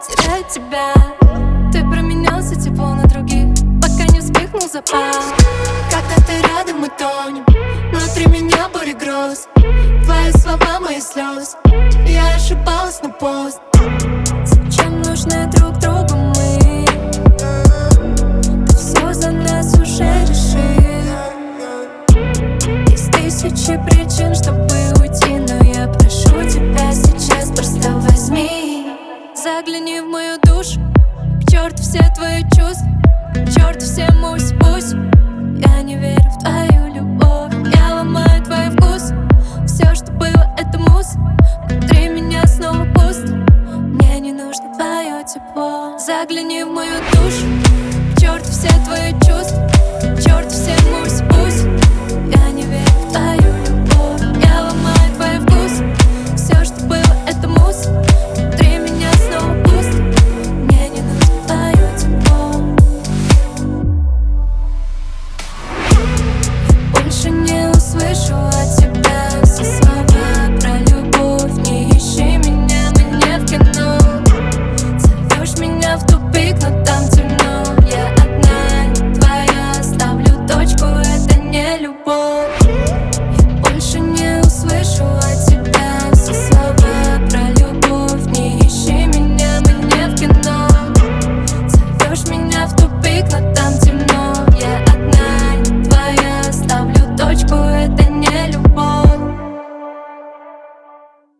теряю тебя. Ты променялся тепло на других, пока не вспыхнул запас. Когда ты рядом, мы тонем, внутри меня буря гроз. Твои слова, мои слезы, я ошибалась, но поздно. Зачем нужны друг другу мы? Ты все за нас уже решил. Есть тысячи причин, чтобы уйти, но я прошу тебя сейчас, просто возьми. Загляни в мою душу, к черту все твои чувства, к черту все пусть. Я не верю в твою любовь, я ломаю твой вкус. Все, что было, это мусор, внутри меня снова пусто. Мне не нужно твое тепло. Загляни в мою душу, к черту все твои чувства, к черту все пусть. Я не верю в твою любовь, я ломаю твой вкус. Все, что было, это мусор, внутри меня снова пусто. Мне не нужно твое тепло. Больше не услышу от тебя все слова про любовь. Не ищи меня, мы не в кино. Зовешь меня в тупик, но там темно. Я одна, не твоя, ставлю точку, это не любовь. Больше не услышу от тебя все слова про любовь. Не ищи меня, мы не в кино. Зовешь меня в тупик, но